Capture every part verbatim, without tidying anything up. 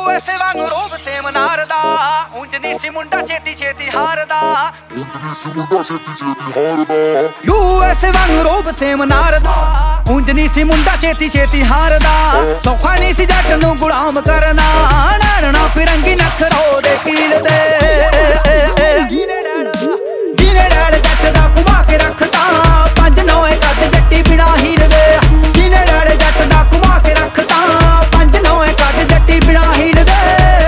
S ਵਾਂਗ ਰੋਬ ਸੇ ਮਨਾਰਦਾ ਉਂਝ ਨਹੀਂ ਸੀ ਮੁੰਡਾ ਛੇਤੀ ਛੇਤੀ ਹਾਰਦਾ ਯੂ ਐਸ ਵਾਂਗ ਰੋਬ ਸੇ ਮਨਾਰਦਾ ਉਂਝ ਨਹੀਂ ਸੀ ਮੁੰਡਾ ਛੇਤੀ ਛੇਤੀ ਹਾਰਦਾ ਸੌਖਾ ਨਹੀਂ ਸੀ ਜੱਟ ਨੂੰ ਗੁਲਾਮ ਕਰਨਾ ਨਾਰਣਾ ਫਿਰੰਗੀ ਨਖਰੋ ਦੇ ਕੀਲ ਦੇ ਜੀਨੇ ਡਾਲ ਜੱਟ ਦਾ ਘੁਮਾ ਕੇ ਰੱਖਤਾ ਪੰਜ ਨੌਏ ਕੱਦ ਜੱਟੀ ਬਿਨਾ ਹੀਲ ਦੇ ਜੀਨੇ ਡਾਲ ਜੱਟ ਦਾ ਘੁਮਾ ਕੇ ਰੱਖਤਾ ਪੰਜ ਨੌਏ ਕੱਦ ਜੱਟੀ ਬਿਨਾ ਹੀਲ ਦੇ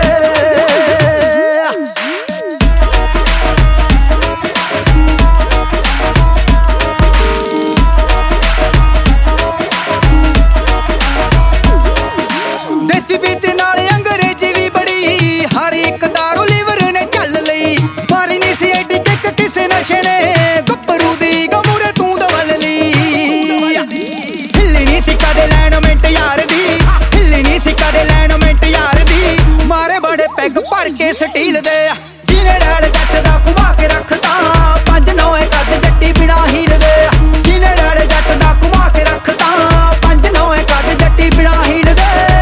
ਦੇਸੀ ਬੀਤ ਨਾਲ ਅੰਗਰੇਜ਼ੀ ਵੀ ਬੜੀ ਹਰ ਇੱਕ ਦਾਰੂ ਲੀਵਰ ਨੇ ਚੱਲ ਲਈ ਮਾਰੀ ਨਹੀਂ ਸੀ ਐਡੀ ਕਿੱਕ ਕਿਸੇ ਨਸ਼ੇ ਨੇ ਗੱਭਰੂ ਦੀ ਗਮੂਰੇ ਤੂੰ ਦਵਲ ਲਈ ਹਿੱਲੀ ਨਹੀਂ ਸੀ ਕਦੇ ਲੈਣ ਮਿੰਟ ਯਾਰ ਦੀ ਹਿੱਲੀ ਨਹੀਂ ਸੀ ਕਦੇ ਲੈਣ ਮਿੰਟ ਯਾਰ ਦੀ ਮਾਰੇ ਬੜੇ ਪੈਗ ਭਰ ਕੇ ਸਟੀਲ ਦੇ ਜੀਨੇ ਡਾਲ ਜੱਟ ਦਾ ਘੁਮਾ ਕੇ ਰੱਖਤਾ ਪੰਜ ਨੌਏ ਕੱਦ ਜੱਟੀ ਬਿਨਾ ਹੀਲ ਦੇ ਜੀਨੇ ਡਾਲ ਜੱਟ ਦਾ ਘੁਮਾ ਕੇ ਰੱਖਤਾ ਪੰਜ ਨੌਏ ਕੱਦ ਜੱਟੀ ਬਿਨਾ ਹੀਲ ਦੇ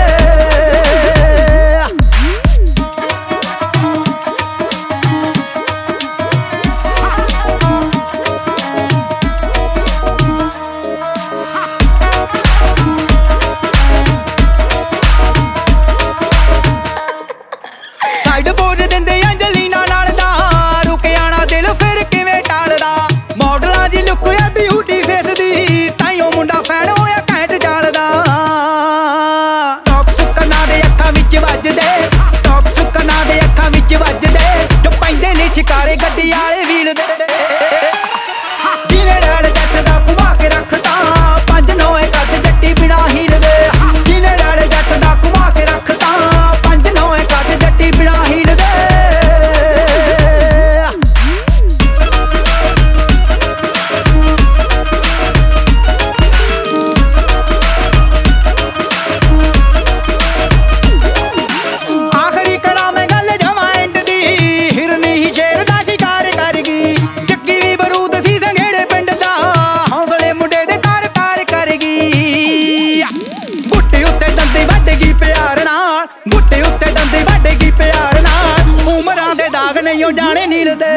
ਸਾਈਡ ਪੋਜ ਦਿੰਦੇ ਅੰਜਲੀਨਾ ਨਾਲ ਦਾ ਰੁਕੇ ਆਣਾ ਦਿਲ ਫਿਰ ਕਿਵੇਂ ਟਾਲਦਾ ਮਾਡਲਾਂ ਦੀ ਲੁੱਕ ਆ ਬਿਊਟੀ ਫੇਸ ਦੀ ਤਾਈਓ ਮੁੰਡਾ ਫੈਨ ਹੋਇਆ ਘੈਂਟ ਜਾਲਦਾ ਟੌਪ ਸੁੱਕਣਾ ਦੇ ਅੱਖਾਂ ਵਿੱਚ ਵੱਜਦੇ ਟੌਪ ਸੁੱਕਣਾ ਦੇ ਅੱਖਾਂ ਵਿੱਚ ਵੱਜਦੇ ਜੋ ਪੈਂਦੇ ਨੇ ਸ਼ਿਕਾਰੇ ਗੱਡੀ ਵਾਲੇ ਵੀਲ ਦੇ ਜੀਨੇ ਡਾਲ ਜੱਟ ਦਾ ਘੁਮਾ ਕੇ ਰੱਖਤਾ ਪੰਜ ਨੌਏ ਕੱਦ ਜੱਟੀ ਬਿਨਾ ਹੀਲ ਦੇ ਜੀਨੇ ਡਾਲ ਜੱਟ ਦਾ ਘੁਮਾ ਕੇ ਰੱਖਤਾ ਪੰਜ ਨੌਏ ਕੱਦ ਜੱਟੀ ਬਿਨਾ ਹੀਲ ਦੇ ਆਖਰੀ ਕੜਾ ਮੈਂ ਗੱਲ ਜਮਾਂ ਐਂਡ ਦੀ ਹਿਰਨੀ ਹੀ ਸ਼ੇਰ ਦਾ ਸ਼ਿਕਾਰ ਕਰ ਗਈ ਚੱਕੀ ਵੀ ਬਰੂਦ ਸੀ ਸੰਘੇੜੇ ਪਿੰਡ ਦਾ ਹੌਸਲੇ ਮੁੰਡੇ ਦੇ ਕਾਰ ਕਾਰ ਕਰ ਗਈ ਬੁੱਟੇ ਉੱਤੇ ਦੰਦੀ ਵੱਢ ਗਈ ਪਿਆਰ ਨਾਲ ਬੁੱਟੇ ਉੱਤੇ ਦੰਦੀ ਵੱਢ ਗਈ ਪਿਆਰ ਨਾਲ ਉਮਰਾਂ ਦੇ ਦਾਗ ਨਹੀਂ ਉਹ ਜਾਣੇ ਨੀਲ ਦੇ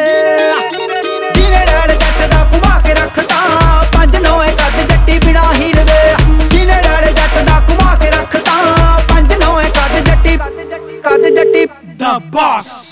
ਜੀਨੇ ਡਾਲ ਜੱਟ ਦਾ ਘੁਮਾ ਕੇ ਰੱਖਤਾ ਪੰਜ ਨੌਏ ਕੱਦ ਜੱਟੀ ਬਿਨਾ ਹੀਲ ਦੇ ਜੀਨੇ ਡਾਲ ਜੱਟ ਦਾ ਘੁਮਾ ਕੇ ਰੱਖਤਾ ਪੰਜ ਨੌਏ ਕੱਦ ਜੱਟੀ ਕੱਦ ਜੱਟੀ The Boss